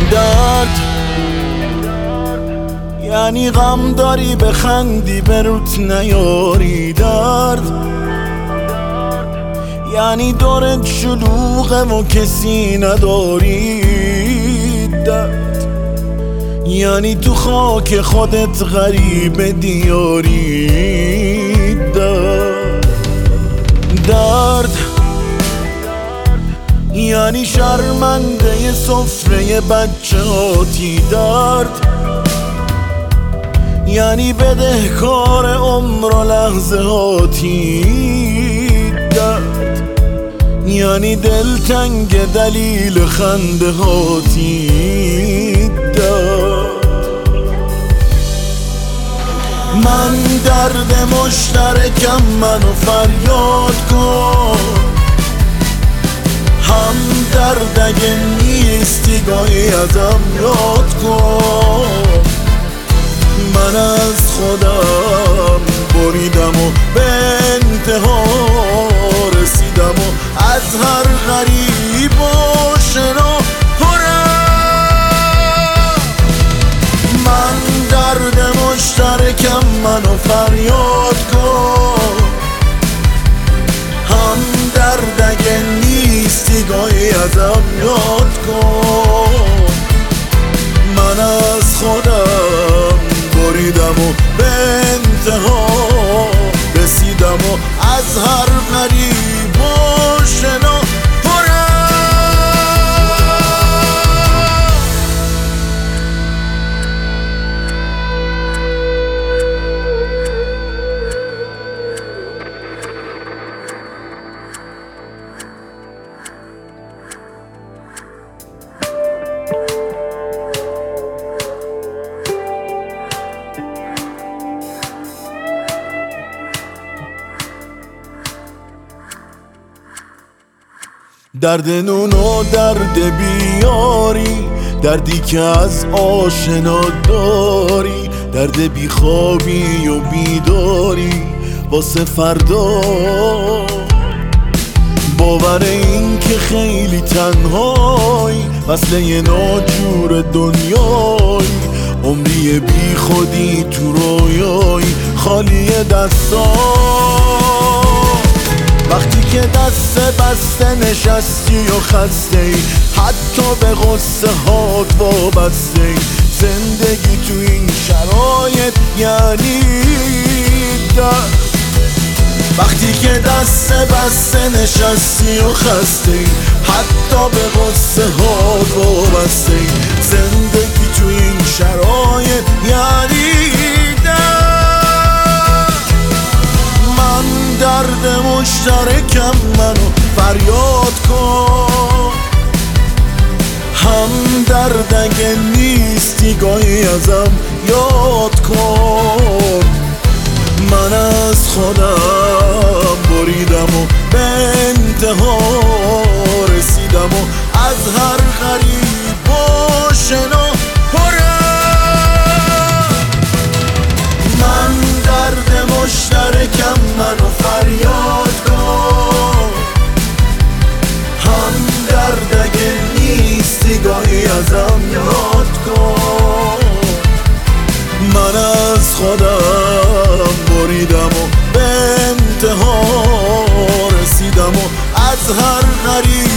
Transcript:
درد یعنی غم داری بخندی بروت نیاری، درد یعنی دورت شلوغه و کسی نداری، درد یعنی تو خاک خودت غریب دیاری، درد یعنی شرمنده سفره بچه هاتی، درد یعنی بدهکار عمر و لحظه هاتی، درد یعنی دلتنگ دلیل خنده هاتی، درد من درد مشترکم، منو فریاد کن، هم درد اگه نیستی گاهی ازم یاد کن. من از خودم بریدم و به انتها رسیدم و از هر غریب و شنا پرم. من درد مشترکم، منو فریاد کن، هم درد اگه نیستی گاهی ازم یاد کن. من از خودم بریدم و به انتها رسیدم و از هر غریب و شنا درد نون و درد بیاری، دردی که از آشنا داری، درد بیخوابی و بیداری واسه فردا، باور این که خیلی تنهایی، وصله ناجور دنیایی، عمری بی خودی تو رویایی، خالی دستا. وقتی که دست بسته نشستی و خسته ای، حتی به غصه هات وابسته ای، زندگی تو این شرایط یعنی درد. وقتی که دست بسته نشستی و خسته ای، حتی به غصه هات وابسته ای، زندگی تو این شرایط یعنی درد مشترکم، منو فریاد کن، هم درد اگه نیستی گاهی ازم یاد کن. من از خودم بریدم و به انتها رسیدم و از هر غریب و شنا پرم. من درد مشترکم، منو فریاد کن، هم درد اگه نیستی گاهی ازم یاد کن. من از خودم بریدم و به انتها رسیدم و از هر غریب